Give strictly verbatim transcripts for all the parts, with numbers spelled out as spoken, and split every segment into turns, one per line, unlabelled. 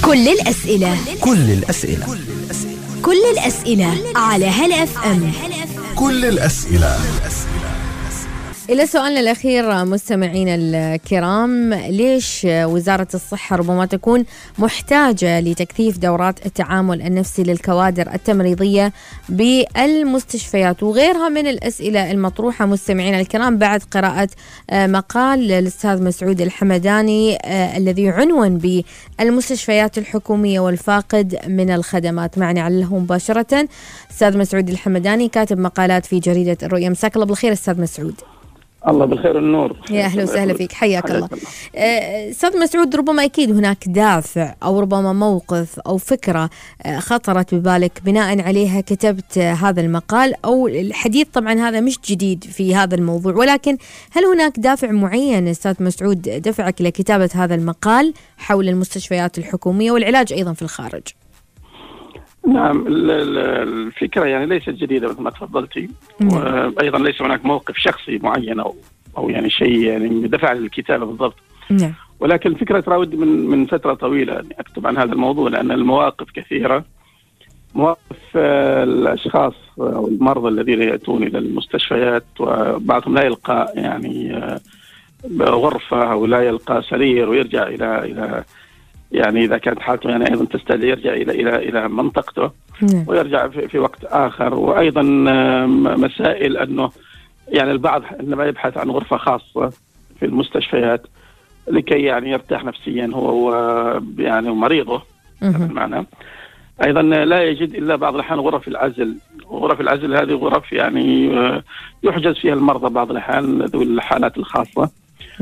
كل الأسئلة
كل الأسئلة
كل الأسئلة على هلا اف ام.
كل الأسئلة.
إلى سؤالنا الأخير مستمعينا الكرام، ليش وزارة الصحة ربما تكون محتاجة لتكثيف دورات التعامل النفسي للكوادر التمريضية بالمستشفيات؟ وغيرها من الأسئلة المطروحة مستمعينا الكرام بعد قراءة مقال للأستاذ مسعود الحمداني الذي عنوان بالمستشفيات الحكومية والفاقد من الخدمات. معنا على الهواء مباشرة أستاذ مسعود الحمداني، كاتب مقالات في جريدة الرؤية. مساك الله بالخير أستاذ مسعود.
الله بالخير والنور.
يا أهلا وسهلا فيك، حياك الله. أستاذ مسعود، ربما أكيد هناك دافع أو ربما موقف أو فكرة خطرت ببالك بناء عليها كتبت هذا المقال، أو الحديث طبعا هذا مش جديد في هذا الموضوع، ولكن هل هناك دافع معين أستاذ مسعود دفعك لكتابة هذا المقال حول المستشفيات الحكومية والعلاج أيضا في الخارج؟
نعم، الفكرة يعني ليست جديدة مثل ما تفضلتي، وأيضا ليس هناك موقف شخصي معين أو أو يعني شيء يعني دفع للكتابة بالضبط.
نعم.
ولكن الفكرة تراود من من فترة طويلة أني أكتب عن هذا الموضوع، لأن المواقف كثيرة، مواقف الأشخاص أو المرضى الذين يأتون إلى المستشفيات وبعضهم لا يلقى يعني غرفة أو لا يلقى سرير ويرجع إلى إلى يعني إذا كانت حالته يعني أيضا تستدعي يرجع إلى إلى إلى منطقته. مم. ويرجع في, في وقت آخر. وأيضا مسائل أنه يعني البعض إنما يبحث عن غرفة خاصة في المستشفيات لكي يعني يرتاح نفسيا هو يعني ومريضه معنا. أيضا لا يجد إلا بعض الأحيان غرف العزل، وغرف العزل هذه غرف يعني يحجز فيها المرضى بعض الأحيان ذوي الحالات الخاصة.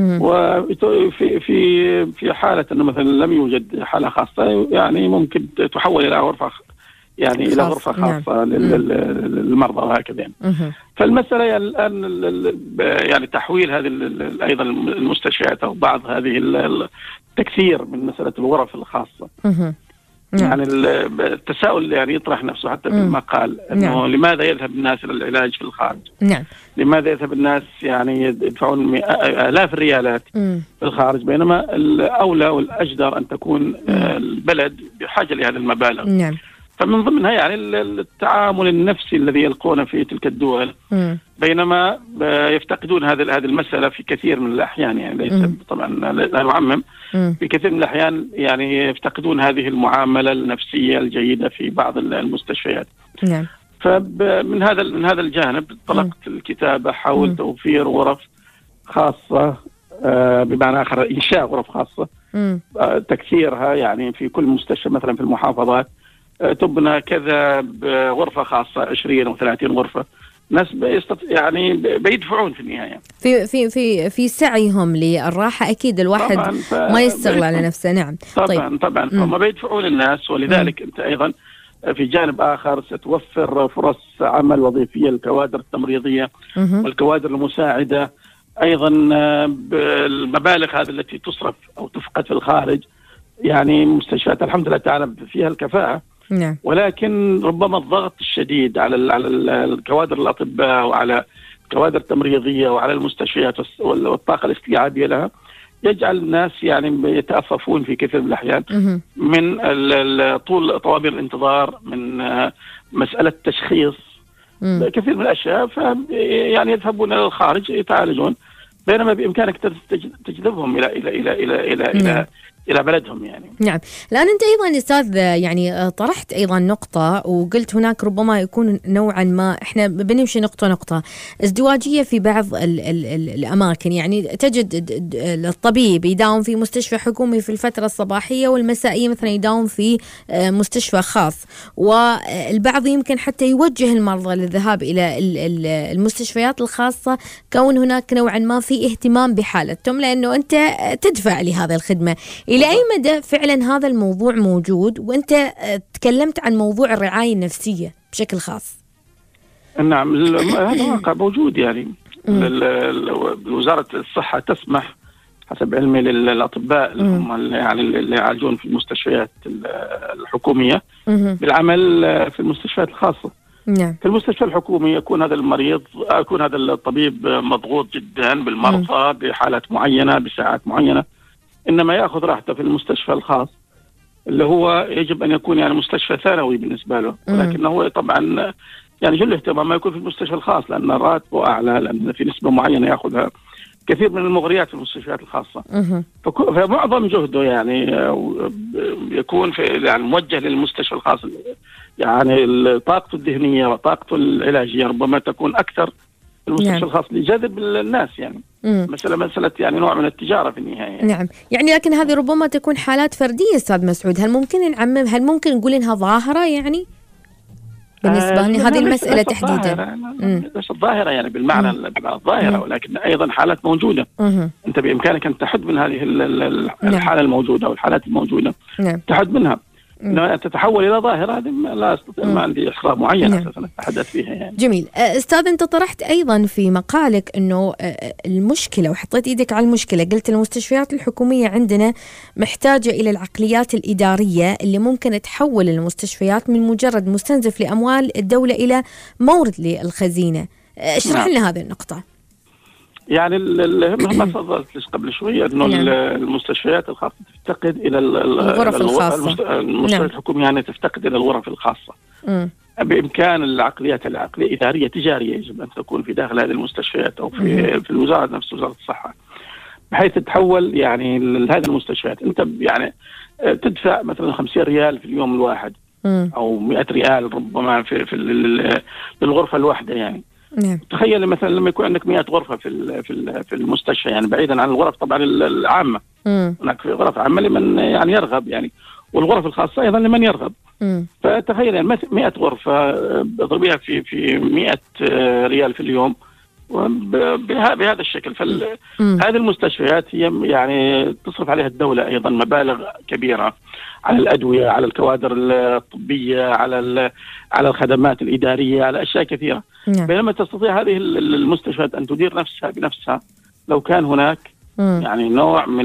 وفي في في حالة أنه مثلا لم يوجد حالة خاصة يعني ممكن تحول إلى غرفة يعني إلى غرفة خاصة نعم. للمرضى وهكذا يعني. فالمسألة يعني الآن يعني تحويل هذه أيضا المستشفيات أو بعض هذه التكثير من مسألة الغرف الخاصة. يعني التساؤل يعني يطرح نفسه حتى في المقال أنه نعم. لماذا يذهب الناس إلى العلاج في الخارج؟ نعم. لماذا يذهب الناس يعني يدفعون آلاف الريالات مم. في الخارج، بينما الأولى والأجدر أن تكون مم. البلد بحاجة لهذه المبالغ. نعم. فمن ضمنها يعني التعامل النفسي الذي يلقونه في تلك الدول، مم. بينما يفتقدون هذه هذه المسألة في كثير من الأحيان، يعني ليس مم. طبعا لا نعمم، في كثير من الأحيان يعني يفتقدون هذه المعاملة النفسية الجيدة في بعض المستشفيات. نعم. فمن هذا من هذا الجانب طلقت الكتابة حول مم. توفير غرف خاصة، آه بمعنى آخر إنشاء غرف خاصة، آه تكثيرها يعني في كل مستشفى مثلا في المحافظات آه تبنى كذا بغرفة خاصة عشرين أو ثلاثين غرفة. ناس يعني بيدفعون في النهاية
في في في في سعيهم للراحة. أكيد الواحد ما يستغل على نفسه. نعم.
طبعا طيب. طبعا هم بيدفعون الناس، ولذلك مم. أنت أيضا في جانب آخر ستوفر فرص عمل وظيفية للكوادر التمريضية مم. والكوادر المساعدة. أيضا المبالغ هذه التي تصرف أو تفقد في الخارج، يعني مستشفيات الحمد لله تعالى فيها الكفاءة. نعم. ولكن ربما الضغط الشديد على على الكوادر الأطباء وعلى الكوادر التمريضية وعلى المستشفيات والطاقة الاستيعابية لها يجعل الناس يعني يتأففون في كثير من الأحيان من طول طوابير الانتظار، من مسألة تشخيص مم. كثير من الأشياء، فيعني يذهبون إلى الخارج يتعالجون، بينما بإمكانك تجذبهم إلى إلى إلى إلى إلى, إلى نعم. إلى بلدهم يعني.
نعم. الآن أنت أيضا أستاذ يعني طرحت أيضا نقطة وقلت هناك ربما يكون نوعا ما إحنا بنمشي نقطة نقطة ازدواجية في بعض ال ال ال الأماكن. يعني تجد الطبيب يداوم في مستشفى حكومي في الفترة الصباحية والمسائية مثلا يداوم في مستشفى خاص، والبعض يمكن حتى يوجه المرضى للذهاب إلى المستشفيات الخاصة كون هناك نوعا ما في اهتمام بحالتهم، لأنه أنت تدفع لهذه الخدمة. إلى أي مدى فعلا هذا الموضوع موجود؟ وأنت تكلمت عن موضوع الرعاية النفسية بشكل خاص.
نعم، هذا واقع موجود. يعني وزارة الصحة تسمح حسب علمي للأطباء اللي هم يعني اللي يعالجون في المستشفيات الحكومية بالعمل في المستشفيات الخاصة. نعم. في المستشفى الحكومي يكون هذا المريض يكون هذا الطبيب مضغوط جدا بالمرضى بحالات معينة بساعات معينة، إنما يأخذ راحته في المستشفى الخاص اللي هو يجب أن يكون يعني مستشفى ثانوي بالنسبة له، ولكنه طبعا يعني جل اهتمام ما يكون في المستشفى الخاص لأن راتبه أعلى، لأن في نسبة معينة يأخذها كثير من المغريات في المستشفيات الخاصة. فمعظم جهده يعني يكون في يعني موجه للمستشفى الخاص، يعني طاقته الذهنية وطاقته العلاجية ربما تكون أكثر في المستشفى نعم. الخاص لجذب الناس يعني. مم. مسألة مسألة يعني نوع من التجارة في النهاية يعني.
نعم يعني لكن هذه ربما تكون حالات فردية أستاذ مسعود، هل ممكن نعمم، هل ممكن نقول إنها ظاهرة يعني بالنسبة آه لهذه المسألة تحديدا؟
ليست ظاهرة يعني بالمعنى الظاهرة، ولكن أيضا حالات موجودة. مم. أنت بإمكانك أن تحد من هذه الحالة نعم. الموجودة أو الحالات الموجودة نعم. تحد منها. لما تتحول إلى ظاهرة هذه لا أستطيع، ما عندي إحصاء معين نعم. أساسا أتحدث فيها يعني.
جميل. أستاذ أنت طرحت أيضا في مقالك أنه المشكلة وحطيت إيدك على المشكلة، قلت المستشفيات الحكومية عندنا محتاجة إلى العقليات الإدارية اللي ممكن تحول المستشفيات من مجرد مستنزف لأموال الدولة إلى مورد للخزينة. اشرح نعم. لنا هذه النقطة.
يعني ما تفضلت قبل شوية أنه نعم. المستشفيات الخاصة تفتقد إلى
الغرف الخاصة،
المستشفيات نعم. الحكومية يعني تفتقد إلى الغرف الخاصة. م. بإمكان العقليات العقلية إدارية تجارية يجب أن تكون في داخل هذه المستشفيات أو في م. في الوزارة نفس وزارة الصحة، بحيث تتحول يعني لهذه المستشفيات. أنت يعني تدفع مثلا خمسين ريال في اليوم الواحد م. أو مئة ريال ربما في في للغرفة الواحدة يعني. نعم. تخيل مثلا لما يكون عندك مئة غرفة في في في المستشفى، يعني بعيدا عن الغرف طبعا العامة، هناك في غرف عامة لمن يعني يرغب يعني، والغرف الخاصة أيضا لمن يرغب. مم. فتخيل يعني مئة غرفة اضربيها في في مئة ريال في اليوم بهذا الشكل. فهذه المستشفيات هي يعني تصرف عليها الدولة أيضا مبالغ كبيرة على الأدوية، على الكوادر الطبية، على على الخدمات الإدارية، على أشياء كثيرة. نعم. بينما تستطيع هذه المستشفيات أن تدير نفسها بنفسها لو كان هناك مم. يعني نوع من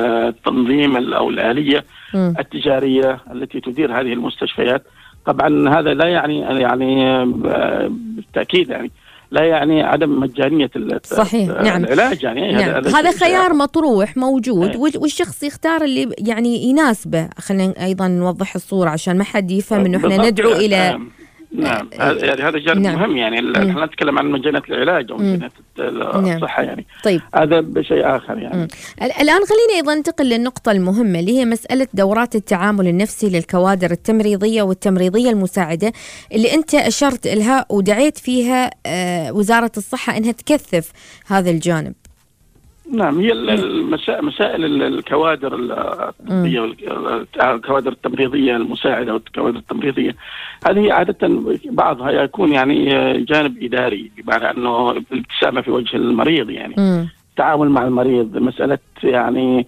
التنظيم أو الآلية مم. التجارية التي تدير هذه المستشفيات. طبعا هذا لا يعني يعني بالتأكيد يعني لا يعني عدم مجانية
صحيح. نعم.
العلاج يعني
نعم. هذا, هذا خيار مطروح موجود. أي. والشخص يختار اللي يعني يناسبه. خلينا أيضا نوضح الصورة عشان ما حد يفهم إنه إحنا ندعو إلى
نعم يعني هذا جانب نعم. مهم يعني احنا نتكلم عن مجانية العلاج أو مجانية الصحة يعني. طيب. هذا بشيء آخر يعني.
الآن خلينا أيضا ننتقل للنقطة المهمة اللي هي مسألة دورات التعامل النفسي للكوادر التمريضية والتمريضية المساعدة اللي أنت أشرت لها ودعيت فيها وزارة الصحة أنها تكثف هذا الجانب.
نعم هي مسائل الكوادر الطبية والكوادر التمريضية المساعدة والكوادر التمريضية هذه عادة بعضها يكون يعني جانب إداري، بمعنى أنه الابتسامة في وجه المريض يعني م. التعامل مع المريض، مسألة يعني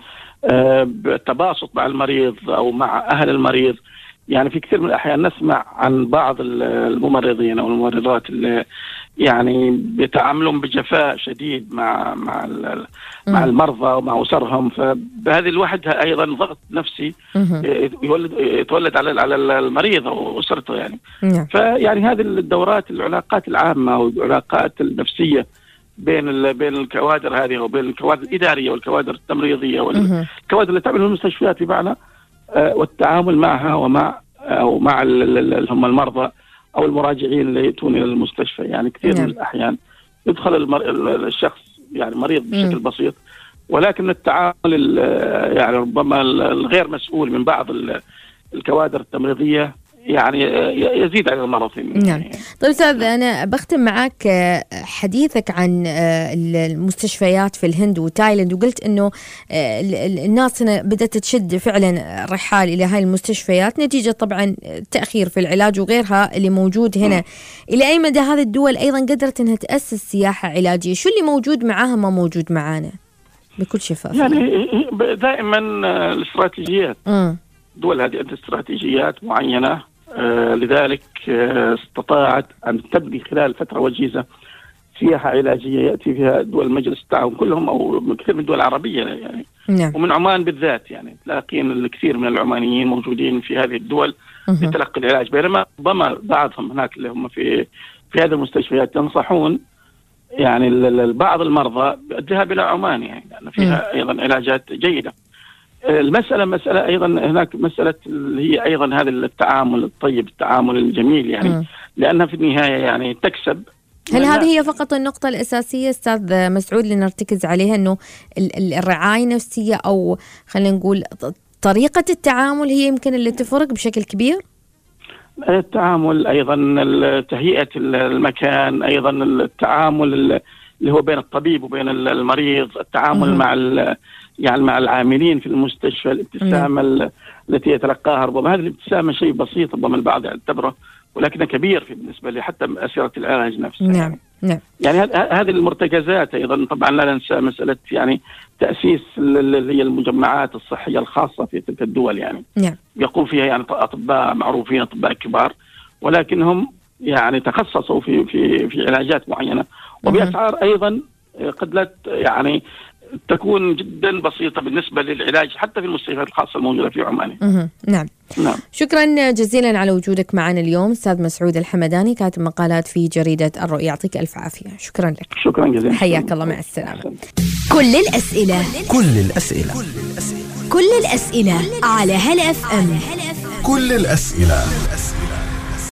التباسط مع المريض أو مع أهل المريض. يعني في كثير من الأحيان نسمع عن بعض الممرضين أو الممرضات اللي يعني بيتعاملون بجفاء شديد مع مع مع المرضى ومع أسرهم، فبهذه الوحدة أيضا ضغط نفسي يولد يتولد على على المريض أو أسرته يعني. فيعني هذه الدورات العلاقات العامة والعلاقات النفسية بين بين الكوادر هذه وبين الكوادر الإدارية والكوادر التمريضية والكوادر اللي تعمل في المستشفيات بمعنى والتعامل معها ومع أو مع هم المرضى أو المراجعين اللي يأتون إلى المستشفى. يعني كثير نعم. من الأحيان يدخل المر... الشخص يعني مريض بشكل م. بسيط، ولكن التعامل يعني ربما الغير مسؤول من بعض الكوادر التمريضية يعني يزيد على المرض.
نعم. طيب أستاذ أنا بختم معك حديثك عن المستشفيات في الهند وتايلاند، وقلت إنه الناس هنا بدأت تشد فعلا الرحال إلى هاي المستشفيات نتيجة طبعا تأخير في العلاج وغيرها اللي موجود هنا. م. إلى أي مدى هذه الدول أيضا قدرت إنها تأسس سياحة علاجية؟ شو اللي موجود معاها ما موجود معانا بكل شفاف؟
يعني دائما الاستراتيجيات م. دول هذه عندها استراتيجيات معينة. آه لذلك آه استطاعت أن تبني خلال فترة وجيزة سياحة علاجية يأتي فيها دول مجلس التعاون كلهم أو كثير من الدول العربية يعني. نعم. ومن عمان بالذات يعني تلاقين الكثير من العمانيين موجودين في هذه الدول لتلقي العلاج، بينما ربما بعضهم هناك اللي هم في في هذه المستشفيات ينصحون يعني بعض المرضى بالذهاب إلى عمان يعني لأن فيها أيضا علاجات جيدة. المسألة مسألة أيضا هناك مسألة اللي هي أيضا هذا التعامل الطيب، التعامل الجميل يعني م. لأنها في النهاية يعني تكسب.
هل هذه هي فقط النقطة الأساسية أستاذ مسعود اللي نرتكز عليها، أنه الرعاية النفسية أو خلينا نقول طريقة التعامل هي يمكن اللي تفرق بشكل كبير؟
التعامل أيضا، تهيئة المكان، أيضا التعامل اللي هو بين الطبيب وبين المريض، التعامل م. مع يعني مع العاملين في المستشفى، الابتسامة م. التي يتلقاها. ربما هذه الابتسامة شيء بسيط ربما البعض يعتبره ولكنه كبير في بالنسبة لي حتى أسيرة العلاج نفسه.
نعم نعم.
يعني هذه المرتكزات أيضا طبعا لا ننسى مسألة يعني تأسيس اللي هي المجمعات الصحية الخاصة في تلك الدول يعني.
نعم.
يقوم فيها يعني أطباء معروفين، أطباء كبار، ولكنهم يعني تخصصوا في في في علاجات معينة وبأسعار أيضا قد لا يعني تكون جدا بسيطة بالنسبة للعلاج حتى في المستشفيات الخاصة الموجودة في عمان.
نعم. نعم. شكرا جزيلا على وجودك معنا اليوم أستاذ مسعود الحمداني، كاتب مقالات في جريدة الرؤيا. يعطيك ألف عافية. شكرا لك.
شكرا جزيلا.
حياك الله، مع السلامة.
كل الأسئلة
كل الأسئلة
كل الأسئلة على هلا اف ام.
كل الأسئلة